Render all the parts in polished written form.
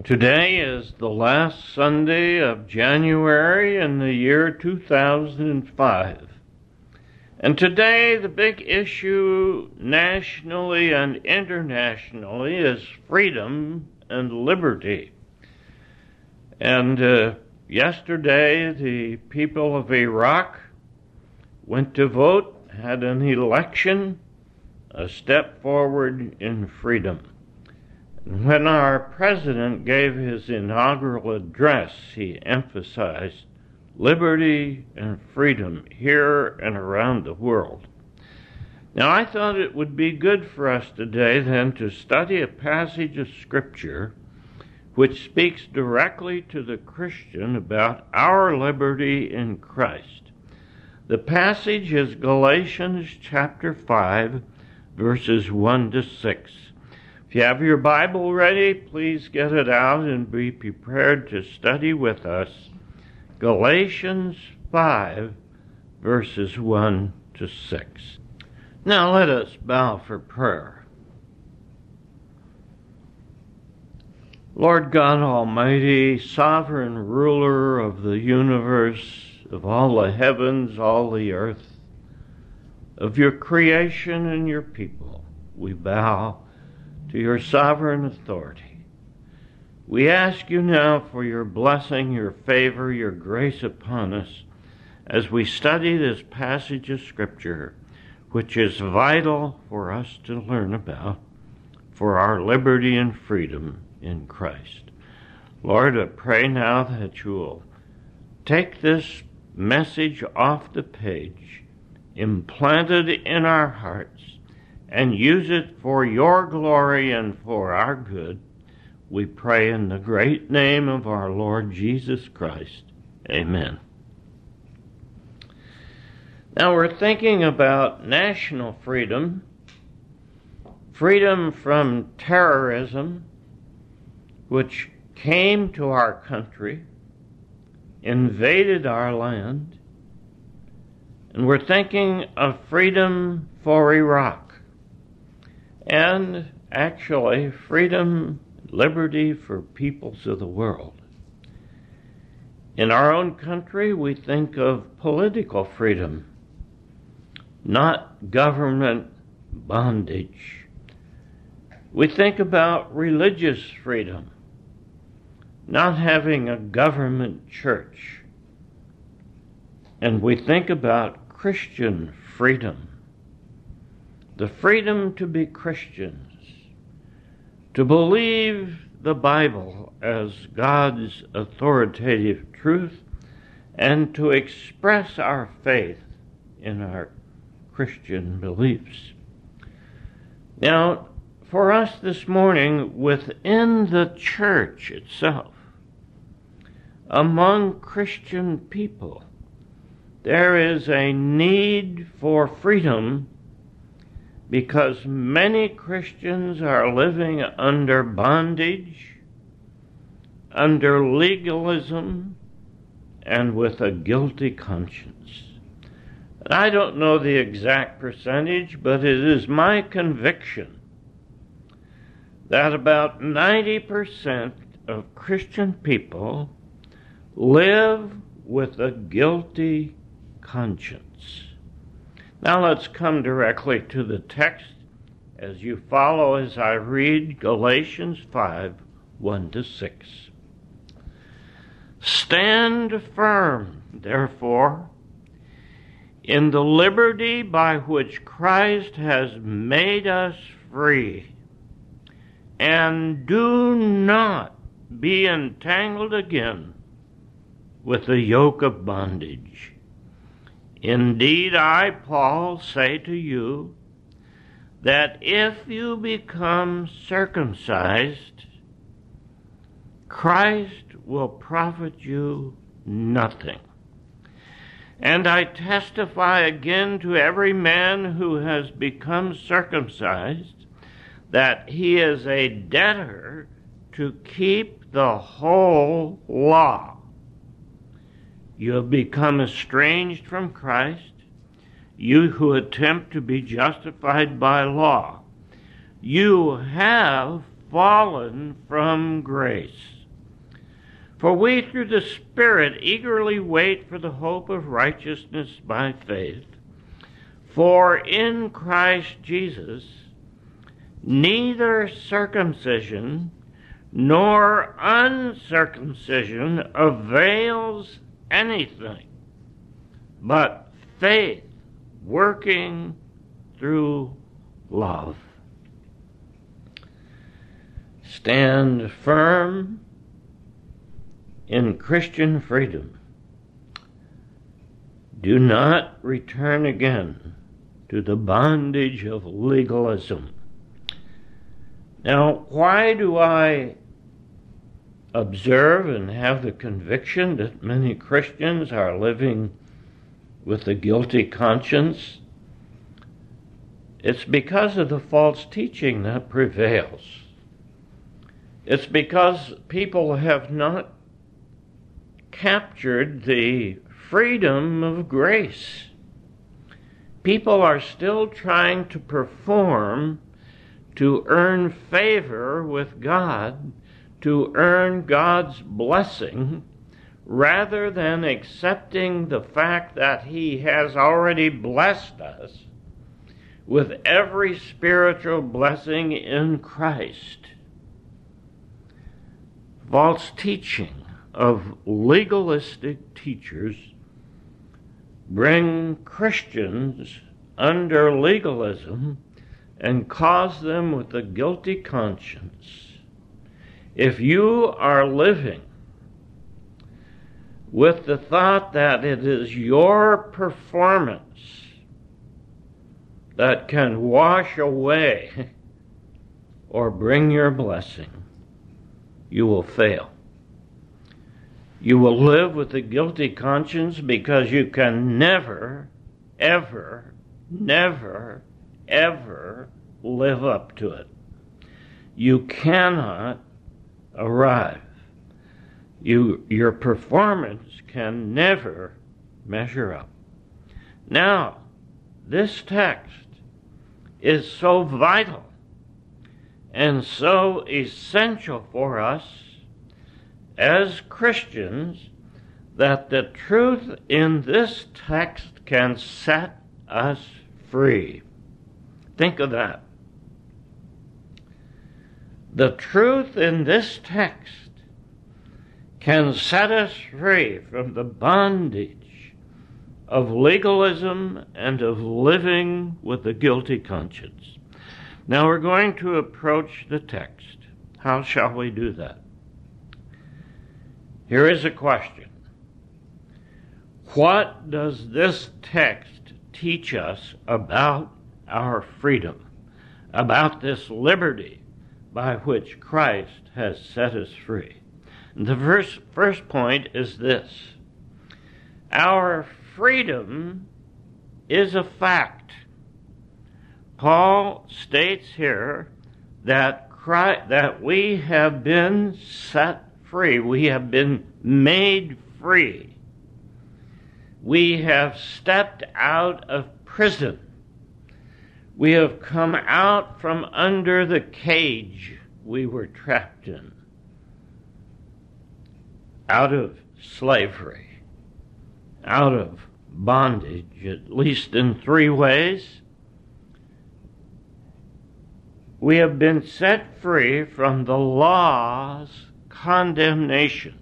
Today is the last Sunday of January in the year 2005. And today the big issue nationally and internationally is freedom and liberty. And yesterday the people of Iraq went to vote, had an election, a step forward in freedom. When our president gave his inaugural address, he emphasized liberty and freedom here and around the world. Now, I thought it would be good for us today then to study a passage of Scripture which speaks directly to the Christian about our liberty in Christ. The passage is Galatians chapter 5, verses 1 to 6. If you have your Bible ready, please get it out and be prepared to study with us Galatians 5, verses 1 to 6. Now let us bow for prayer. Lord God Almighty, sovereign ruler of the universe, of all the heavens, all the earth, of your creation and your people, we bow to your sovereign authority. We ask you now for your blessing, your favor, your grace upon us as we study this passage of Scripture, which is vital for us to learn about for our liberty and freedom in Christ. Lord, I pray now that you will take this message off the page, implant it in our hearts, and use it for your glory and for our good. We pray in the great name of our Lord Jesus Christ. Amen. Now we're thinking about national freedom, freedom from terrorism, which came to our country, invaded our land, and we're thinking of freedom for Iraq. And actually, freedom, liberty for peoples of the world. In our own country, we think of political freedom, not government bondage. We think about religious freedom, not having a government church. And we think about Christian freedom. The freedom to be Christians, to believe the Bible as God's authoritative truth, and to express our faith in our Christian beliefs. Now, for us this morning, within the church itself, among Christian people, there is a need for freedom because many Christians are living under bondage, under legalism, and with a guilty conscience. And I don't know the exact percentage, but it is my conviction that about 90% of Christian people live with a guilty conscience. Now let's come directly to the text as you follow as I read Galatians 5, 1 to 6. Stand firm, therefore, in the liberty by which Christ has made us free, and do not be entangled again with the yoke of bondage. Indeed, I, Paul, say to you that if you become circumcised, Christ will profit you nothing. And I testify again to every man who has become circumcised that he is a debtor to keep the whole law. You have become estranged from Christ, you who attempt to be justified by law. You have fallen from grace. For we through the Spirit eagerly wait for the hope of righteousness by faith. For in Christ Jesus neither circumcision nor uncircumcision avails anything, but faith working through love. Stand firm in Christian freedom. Do not return again to the bondage of legalism. Now, why do I observe and have the conviction that many Christians are living with a guilty conscience? It's because of the false teaching that prevails. It's because people have not captured the freedom of grace. People are still trying to perform to earn favor with God, to earn God's blessing, rather than accepting the fact that He has already blessed us with every spiritual blessing in Christ. False teaching of legalistic teachers bring Christians under legalism and cause them with a guilty conscience. If you are living with the thought that it is your performance that can wash away or bring your blessing, you will fail. You will live with a guilty conscience because you can never, ever, never, ever live up to it. You cannot arrive. Your performance can never measure up. Now, this text is so vital and so essential for us as Christians that the truth in this text can set us free. Think of that. The truth in this text can set us free from the bondage of legalism and of living with a guilty conscience. Now we're going to approach the text. How shall we do that? Here is a question. What does this text teach us about our freedom, about this liberty by which Christ has set us free? And the first point is this. Our freedom is a fact. Paul states here that we have been set free. We have been made free. We have stepped out of prison. We have come out from under the cage we were trapped in, out of slavery, out of bondage, at least in 3 ways. We have been set free from the law's condemnation.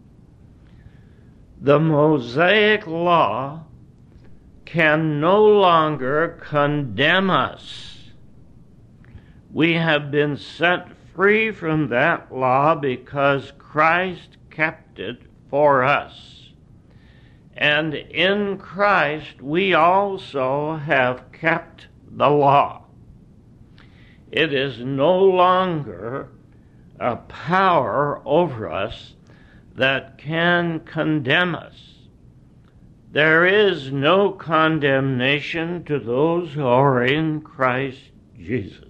The Mosaic law can no longer condemn us. We have been set free from that law because Christ kept it for us. And in Christ we also have kept the law. It is no longer a power over us that can condemn us. There is no condemnation to those who are in Christ Jesus.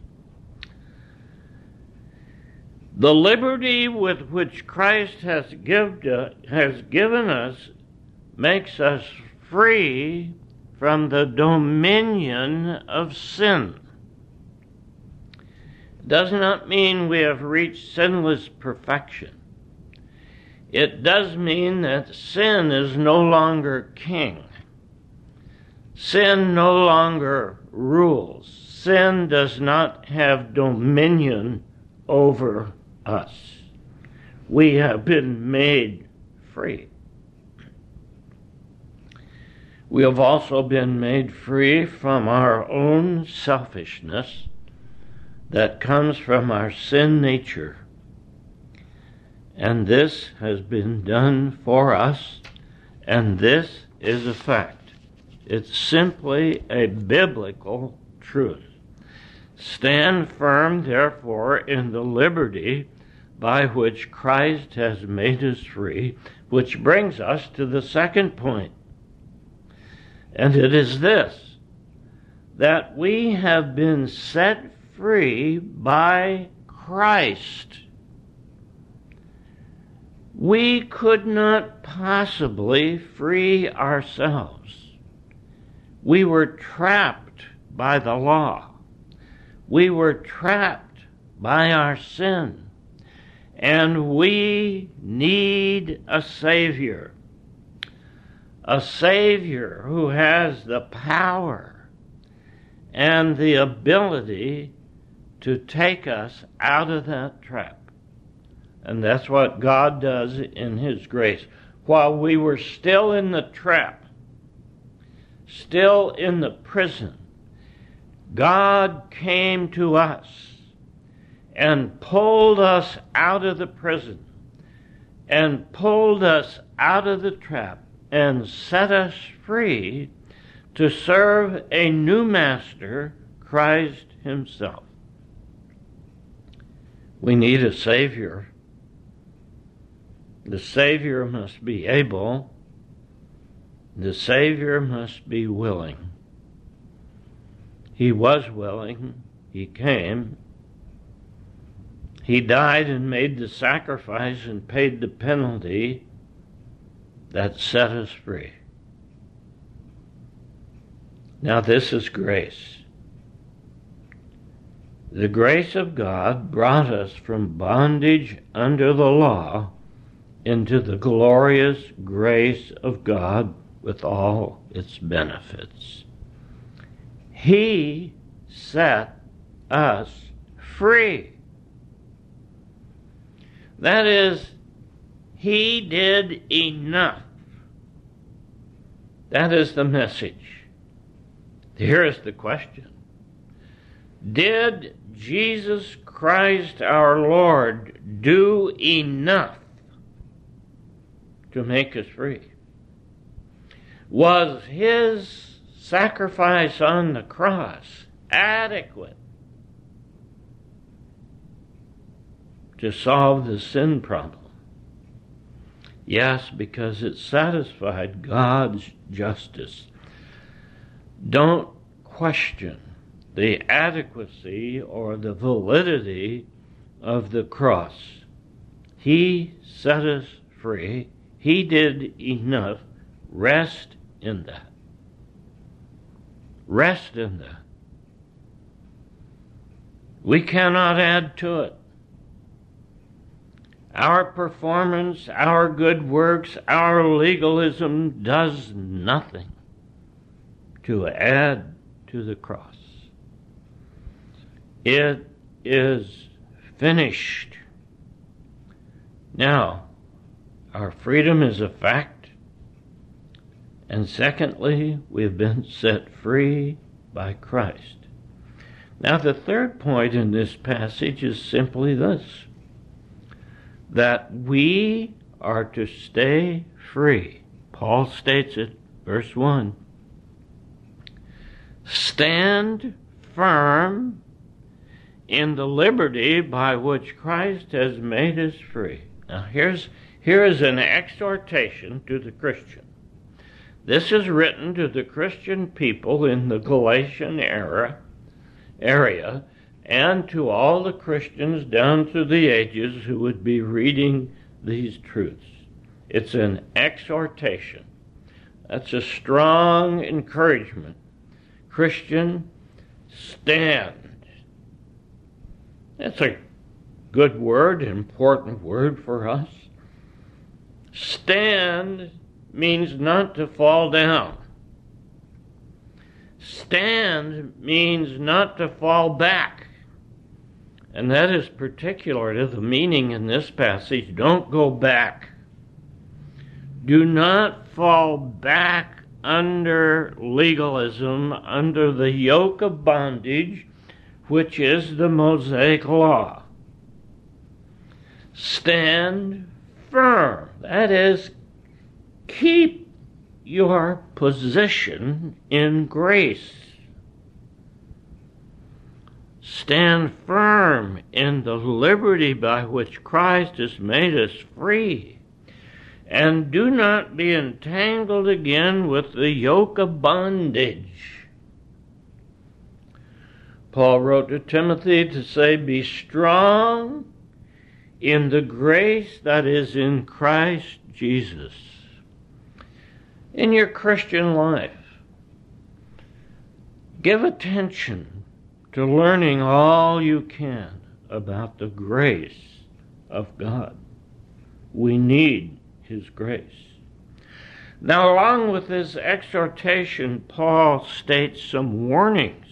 The liberty with which Christ has given us makes us free from the dominion of sin. It does not mean we have reached sinless perfection. It does mean that sin is no longer king. Sin no longer rules. Sin does not have dominion over us. We have been made free. We have also been made free from our own selfishness that comes from our sin nature. And this has been done for us, and this is a fact. It's simply a biblical truth. Stand firm, therefore, in the liberty by which Christ has made us free, which brings us to the second point. And it is this, that we have been set free by Christ. We could not possibly free ourselves. We were trapped by the law. We were trapped by our sin. And we need a Savior. A Savior who has the power and the ability to take us out of that trap. And that's what God does in His grace. While we were still in the trap, still in the prison, God came to us and pulled us out of the prison and pulled us out of the trap and set us free to serve a new master, Christ Himself. We need a Savior. The Savior must be able. The Savior must be willing. He was willing. He came. He died and made the sacrifice and paid the penalty that set us free. Now this is grace. The grace of God brought us from bondage under the law into the glorious grace of God with all its benefits. He set us free. That is, He did enough. That is the message. Here is the question. Did Jesus Christ our Lord do enough to make us free? Was His sacrifice on the cross adequate to solve the sin problem? Yes, because it satisfied God's justice. Don't question the adequacy or the validity of the cross. He set us free. He did enough. Rest in that. Rest in that. We cannot add to it. Our performance, our good works, our legalism does nothing to add to the cross. It is finished. Now, our freedom is a fact. And secondly, we've been set free by Christ. Now, the third point in this passage is simply this, that we are to stay free. Paul states it, verse 1. Stand firm in the liberty by which Christ has made us free. Now, here is an exhortation to the Christian. This is written to the Christian people in the Galatian area and to all the Christians down through the ages who would be reading these truths. It's an exhortation. That's a strong encouragement. Christian, stand. That's a good word, important word for us. Stand means not to fall down. Stand means not to fall back. And that is particular to the meaning in this passage. Don't go back. Do not fall back under legalism, under the yoke of bondage, which is the Mosaic law. Stand firm. That is, keep your position in grace. Stand firm in the liberty by which Christ has made us free. And do not be entangled again with the yoke of bondage. Paul wrote to Timothy to say, be strong in the grace that is in Christ Jesus. In your Christian life, give attention to learning all you can about the grace of God. We need His grace. Now, along with this exhortation, Paul states some warnings.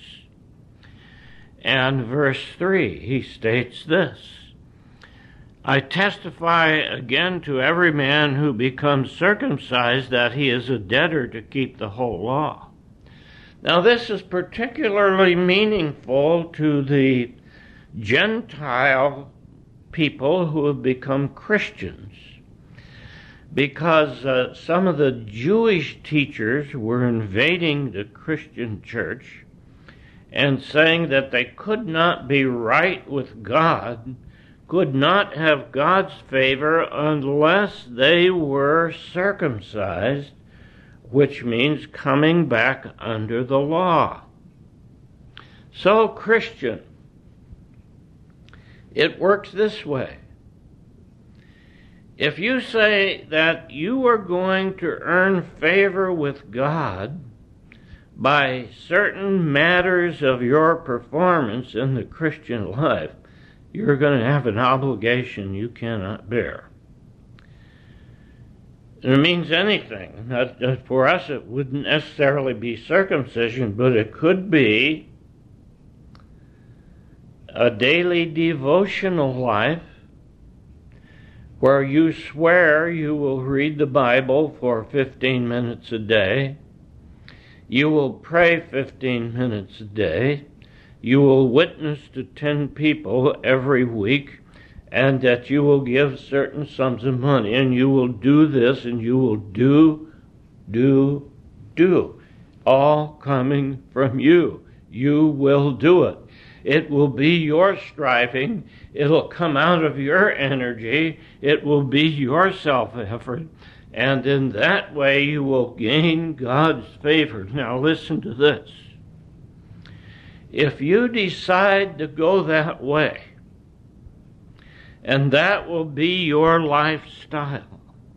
And verse 3, he states this: I testify again to every man who becomes circumcised that he is a debtor to keep the whole law. Now, this is particularly meaningful to the Gentile people who have become Christians, because some of the Jewish teachers were invading the Christian church and saying that they could not be right with God, could not have God's favor unless they were circumcised, which means coming back under the law. So, Christian, it works this way. If you say that you are going to earn favor with God by certain matters of your performance in the Christian life, you're going to have an obligation you cannot bear. It means anything. For us, it wouldn't necessarily be circumcision, but it could be a daily devotional life where you swear you will read the Bible for 15 minutes a day, you will pray 15 minutes a day, you will witness to 10 people every week, and that you will give certain sums of money, and you will do this, and you will do, all coming from you. You will do it. It will be your striving. It'll come out of your energy. It will be your self-effort. And in that way you will gain God's favor. Now listen to this. If you decide to go that way, and that will be your lifestyle,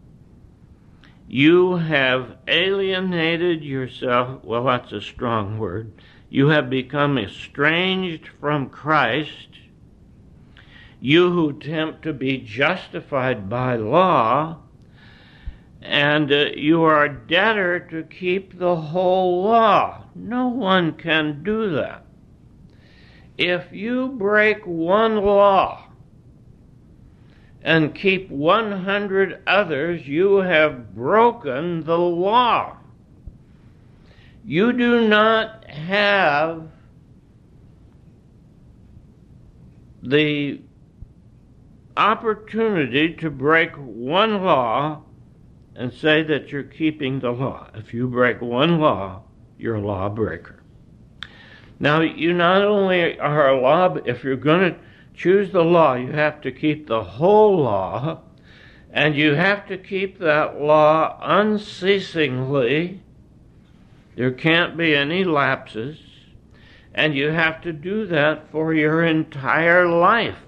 you have alienated yourself. Well, that's a strong word. You have become estranged from Christ. You who attempt to be justified by law, and you are a debtor to keep the whole law. No one can do that. If you break one law and keep 100 others, you have broken the law. You do not have the opportunity to break one law and say that you're keeping the law. If you break one law, you're a lawbreaker. Now, you not only are a law, but if you're going to choose the law, you have to keep the whole law, and you have to keep that law unceasingly. There can't be any lapses, and you have to do that for your entire life.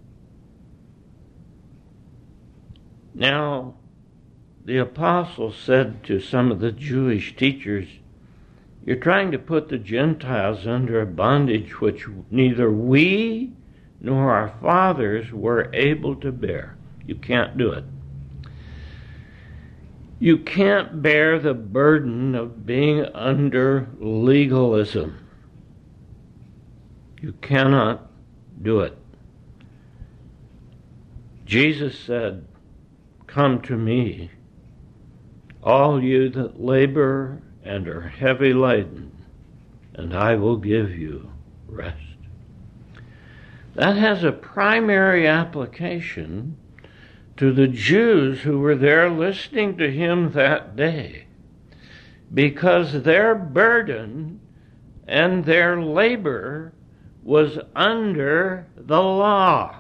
Now, the apostle said to some of the Jewish teachers, you're trying to put the Gentiles under a bondage which neither we nor our fathers were able to bear. You can't do it. You can't bear the burden of being under legalism. You cannot do it. Jesus said, "Come to me, all you that labor and are heavy laden, and I will give you rest." That has a primary application to the Jews who were there listening to him that day, because their burden and their labor was under the law.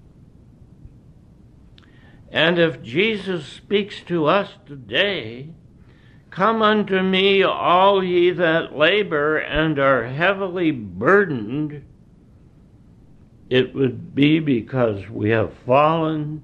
And if Jesus speaks to us today, "Come unto me, all ye that labor and are heavily burdened," it would be because we have fallen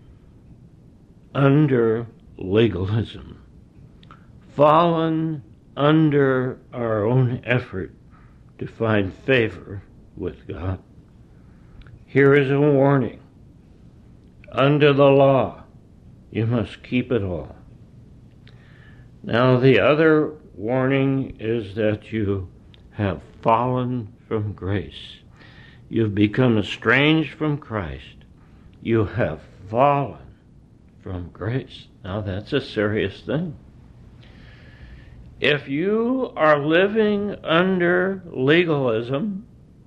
under legalism, fallen under our own effort to find favor with God. Here is a warning. Under the law, you must keep it all. Now, the other warning is that you have fallen from grace. You've become estranged from Christ. You have fallen from grace. Now, that's a serious thing. If you are living under legalism,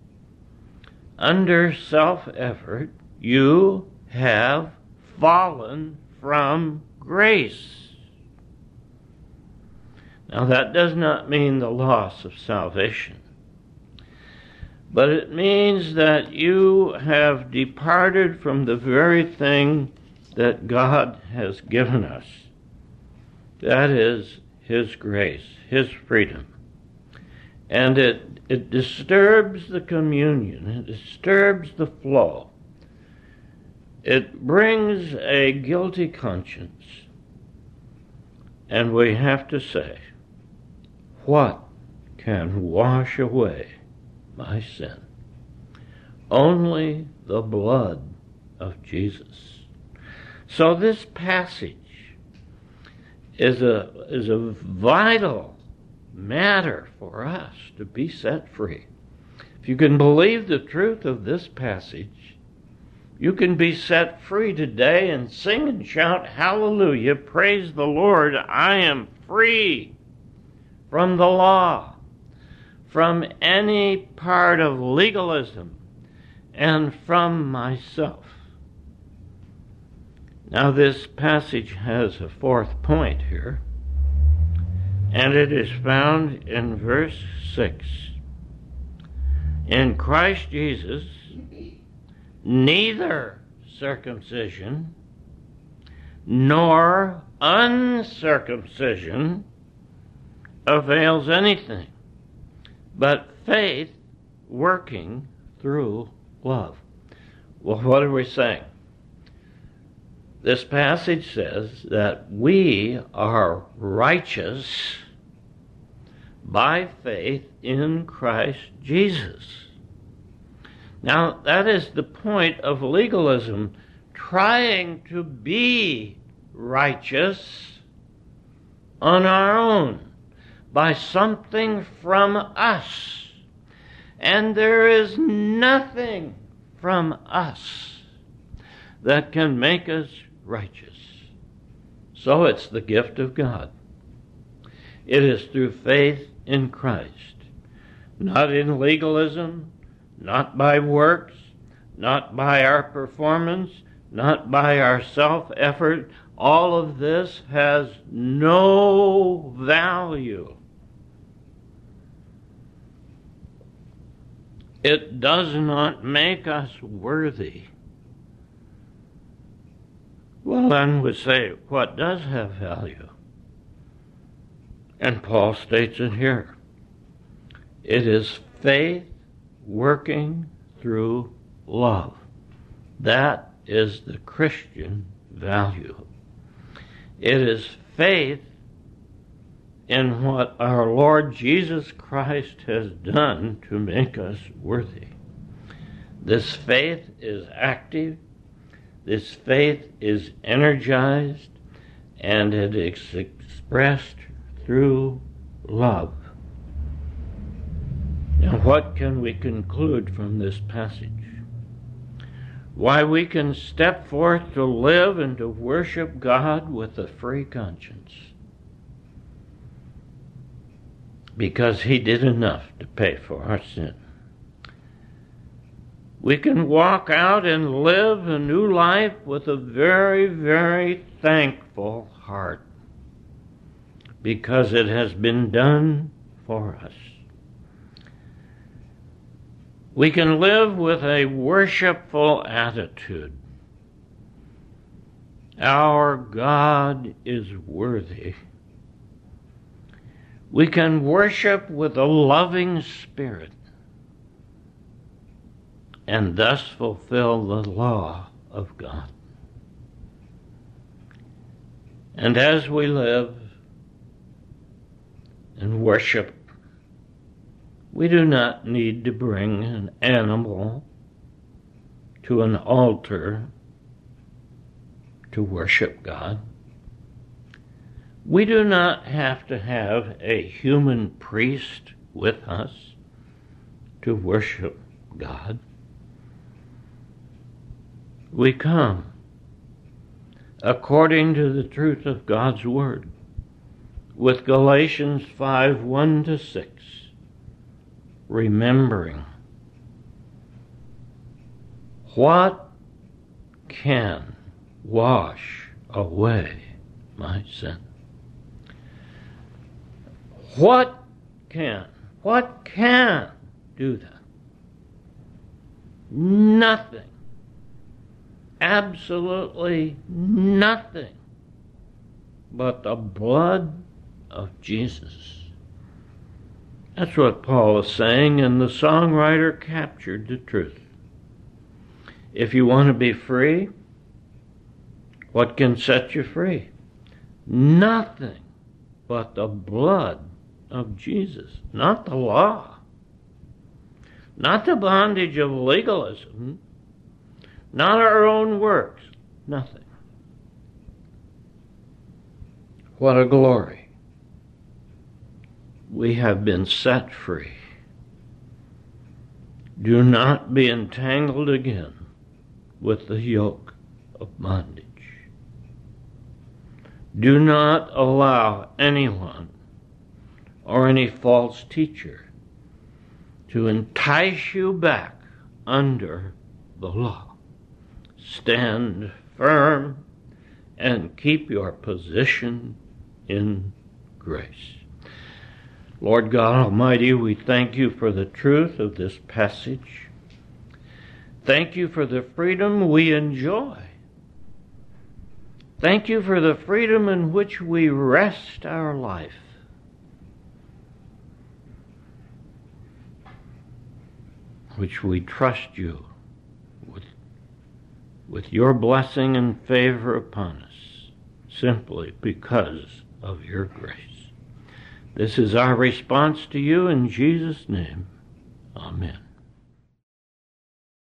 under self-effort, you have fallen from grace. Now, that does not mean the loss of salvation, but it means that you have departed from the very thing that God has given us. That is His grace, His freedom. And it disturbs the communion, it disturbs the flow. It brings a guilty conscience. And we have to say, what can wash away my sin? Only the blood of Jesus. So this passage is a vital matter for us to be set free. If you can believe the truth of this passage, you can be set free today and sing and shout, "Hallelujah, praise the Lord, I am free from the law, from any part of legalism, and from myself." Now, this passage has a fourth point here, and it is found in verse 6. In Christ Jesus, neither circumcision nor uncircumcision avails anything, but faith working through love. Well, what are we saying? This passage says that we are righteous by faith in Christ Jesus. Now, that is the point of legalism, trying to be righteous on our own by something from us. And there is nothing from us that can make us righteous. So it's the gift of God. It is through faith in Christ, not in legalism, not by works, not by our performance, not by our self-effort. All of this has no value. It does not make us worthy. Well, then we say, what does have value? And Paul states it here. It is faith working through love. That is the Christian value. It is faith in what our Lord Jesus Christ has done to make us worthy. This faith is active. This faith is energized, and it is expressed through love. Now, what can we conclude from this passage? Why, we can step forth to live and to worship God with a free conscience, because He did enough to pay for our sin. We can walk out and live a new life with a very, very thankful heart, because it has been done for us. We can live with a worshipful attitude. Our God is worthy. We can worship with a loving spirit and thus fulfill the law of God. And as we live and worship, we do not need to bring an animal to an altar to worship God. We do not have to have a human priest with us to worship God. We come according to the truth of God's Word with Galatians 5:1-6. Remembering, what can wash away my sin? What can do that? Nothing. Absolutely nothing but the blood of Jesus. That's what Paul is saying, and the songwriter captured the truth. If you want to be free, what can set you free? Nothing but the blood of Jesus, not the law, not the bondage of legalism, not our own works, nothing. What a glory. We have been set free. Do not be entangled again with the yoke of bondage. Do not allow anyone or any false teacher to entice you back under the law. Stand firm and keep your position in grace. Lord God Almighty, we thank you for the truth of this passage. Thank you for the freedom we enjoy. Thank you for the freedom in which we rest our life. Which we trust you with your blessing and favor upon us, simply because of your grace. This is our response to you in Jesus' name. Amen.